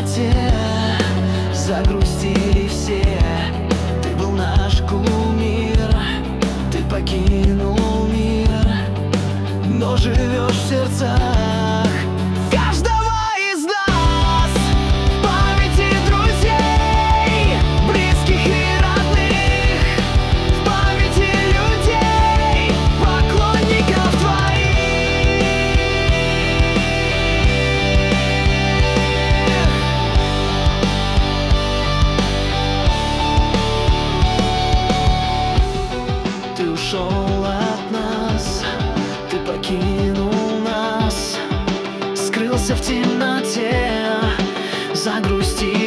темноте загрустили все. Ты был наш кумир, ты покинул мир, но живешь в сердцах каждого из нас, в памяти друзей, близких и родных, в памяти людей, поклонников твоих. Ты ушел от нас, ты покинул нас, скрылся в темноте, загрустил.